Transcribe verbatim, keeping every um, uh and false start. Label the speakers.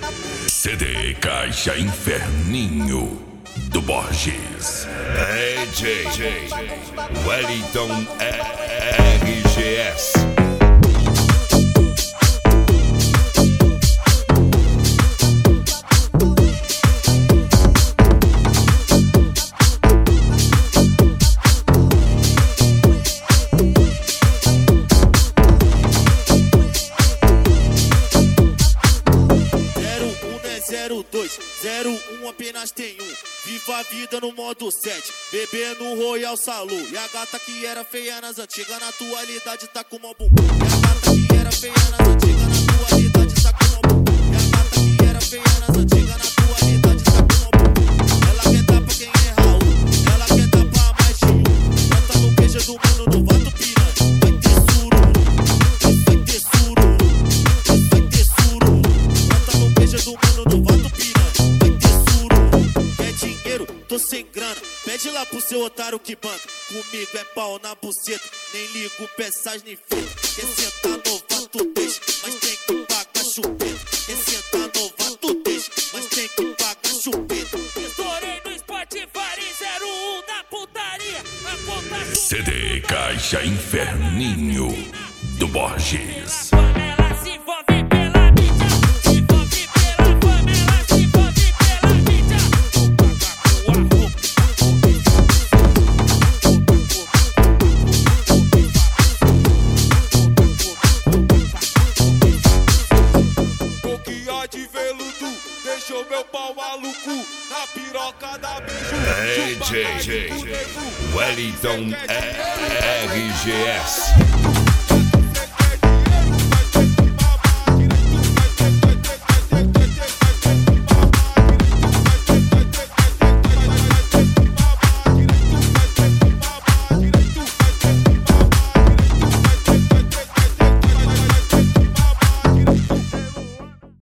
Speaker 1: C D Caixa Inferninho do Borges.
Speaker 2: D J Wellington R G S.
Speaker 3: zero dois, zero um apenas tem um. Viva a vida no modo sete, bebê no Royal Salão. E a gata que era feia nas antigas, na atualidade tá com uma bumbum. E a gata que era feia nas antigas, na atualidade tá com uma bumbum. E a gata que era feia nas antigas, na atualidade tá com uma bumbum. Ela quer dar pra quem é Raul, ela quer dar pra mais de um. Bota no beijo do mano no vato piranha. Vai ter sururu, vai ter sururu, vai ter sururu. Bota no beijo do mano no vato piranha. Vai ter sururu. Quer dinheiro? Tô sem grana. Pede lá pro seu otário que banca. Comigo é pau na buceta. Nem ligo peças nem fita. Quer sentar novato deixa, mas tem que pagar chupeta. Quer sentar novato deixa, mas tem que pagar chupeta.
Speaker 4: Estourei no Spotify zero um da putaria. A conta
Speaker 1: C D Caixa Inferninho do Borges.
Speaker 4: Ela se envolve pela mídia, se envolve pela fama, ela se envolve pela mídia.
Speaker 3: Boquinha de veludo, deixou meu pau maluco. Na piroca da biju,
Speaker 2: D J Wellington R G S.